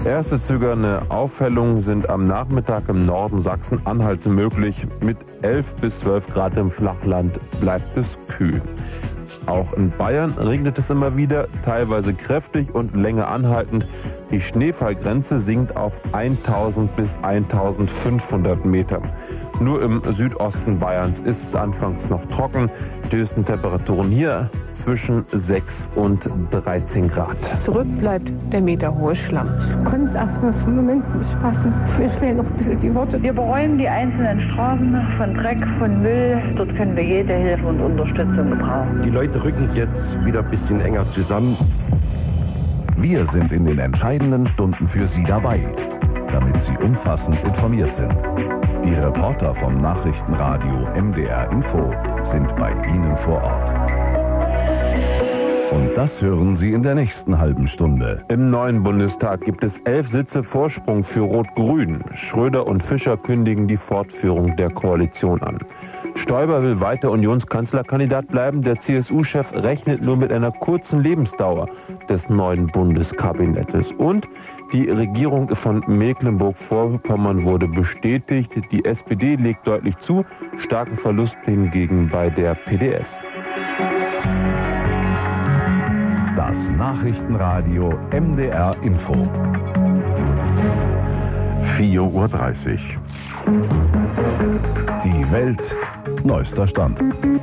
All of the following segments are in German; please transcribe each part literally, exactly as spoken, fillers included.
Erste zögerne Aufhellungen sind am Nachmittag im Norden Sachsen-Anhalts möglich. Mit elf bis zwölf Grad im Flachland bleibt es kühl. Auch in Bayern regnet es immer wieder, teilweise kräftig und länger anhaltend. Die Schneefallgrenze sinkt auf eintausend bis eintausendfünfhundert Meter. Nur im Südosten Bayerns ist es anfangs noch trocken. Die höchsten Temperaturen hier zwischen sechs und dreizehn Grad. Zurück bleibt der meterhohe Schlamm. Ich konnte es erstmal für einen Moment nicht fassen. Mir fehlen noch ein bisschen die Worte. Wir beräumen die einzelnen Straßen von Dreck, von Müll. Dort können wir jede Hilfe und Unterstützung gebrauchen. Die Leute rücken jetzt wieder ein bisschen enger zusammen. Wir sind in den entscheidenden Stunden für Sie dabei, damit Sie umfassend informiert sind. Die Reporter vom Nachrichtenradio M D R Info sind bei Ihnen vor Ort. Und das hören Sie in der nächsten halben Stunde. Im neuen Bundestag gibt es elf Sitze Vorsprung für Rot-Grün. Schröder und Fischer kündigen die Fortführung der Koalition an. Stoiber will weiter Unionskanzlerkandidat bleiben. Der C S U-Chef rechnet nur mit einer kurzen Lebensdauer des neuen Bundeskabinettes. Und die Regierung von Mecklenburg-Vorpommern wurde bestätigt. Die S P D legt deutlich zu, starken Verlust hingegen bei der P D S. Das Nachrichtenradio M D R Info. vier Uhr dreißig. Die Welt, neuester Stand.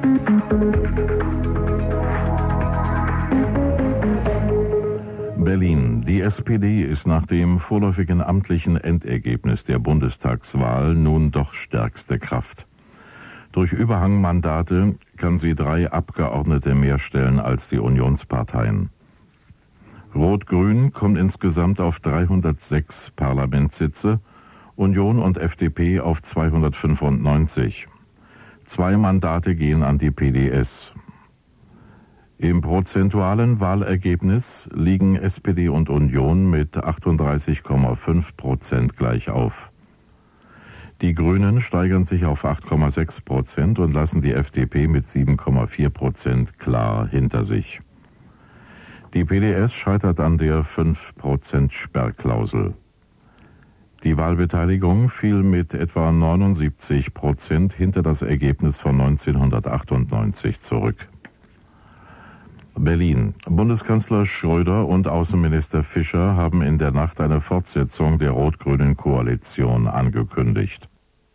Berlin. Die S P D ist nach dem vorläufigen amtlichen Endergebnis der Bundestagswahl nun doch stärkste Kraft. Durch Überhangmandate kann sie drei Abgeordnete mehr stellen als die Unionsparteien. Rot-Grün kommt insgesamt auf dreihundertsechs Parlamentssitze, Union und F D P auf zweihundertfünfundneunzig. Zwei Mandate gehen an die P D S. Im prozentualen Wahlergebnis liegen S P D und Union mit achtunddreißig Komma fünf Prozent gleich auf. Die Grünen steigern sich auf acht Komma sechs Prozent und lassen die F D P mit sieben Komma vier Prozent klar hinter sich. Die P D S scheitert an der fünf Prozent Sperrklausel. Die Wahlbeteiligung fiel mit etwa neunundsiebzig Prozent hinter das Ergebnis von neunzehnhundertachtundneunzig zurück. Berlin. Bundeskanzler Schröder und Außenminister Fischer haben in der Nacht eine Fortsetzung der rot-grünen Koalition angekündigt.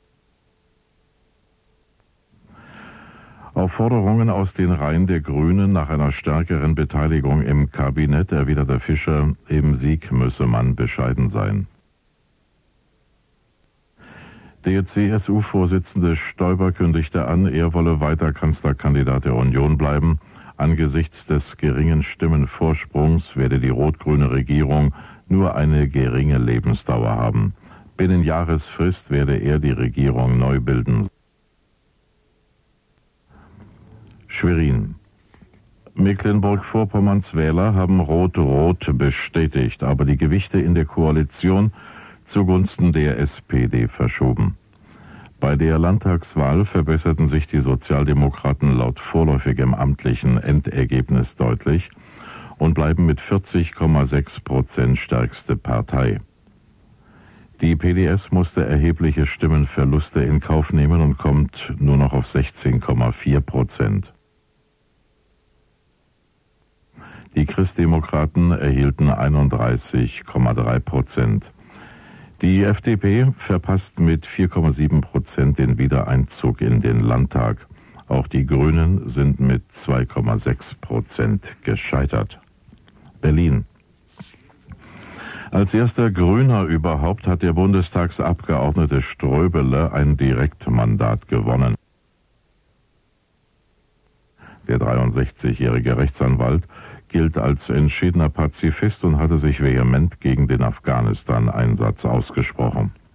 Auf Forderungen aus den Reihen der Grünen nach einer stärkeren Beteiligung im Kabinett erwiderte Fischer, im Sieg müsse man bescheiden sein. Der C S U-Vorsitzende Stoiber kündigte an, er wolle weiter Kanzlerkandidat der Union bleiben. Angesichts des geringen Stimmenvorsprungs werde die rot-grüne Regierung nur eine geringe Lebensdauer haben. Binnen Jahresfrist werde er die Regierung neu bilden. Schwerin. Mecklenburg-Vorpommerns Wähler haben Rot-Rot bestätigt, aber die Gewichte in der Koalition zugunsten der S P D verschoben. Bei der Landtagswahl verbesserten sich die Sozialdemokraten laut vorläufigem amtlichen Endergebnis deutlich und bleiben mit vierzig Komma sechs Prozent stärkste Partei. Die P D S musste erhebliche Stimmenverluste in Kauf nehmen und kommt nur noch auf sechzehn Komma vier Prozent. Die Christdemokraten erhielten einunddreißig Komma drei Prozent. Die F D P verpasst mit vier Komma sieben Prozent den Wiedereinzug in den Landtag. Auch die Grünen sind mit zwei Komma sechs Prozent gescheitert. Berlin. Als erster Grüner überhaupt hat der Bundestagsabgeordnete Ströbele ein Direktmandat gewonnen. Der dreiundsechzigjährige Rechtsanwalt gilt als entschiedener Pazifist und hatte sich vehement gegen den Afghanistan-Einsatz ausgesprochen.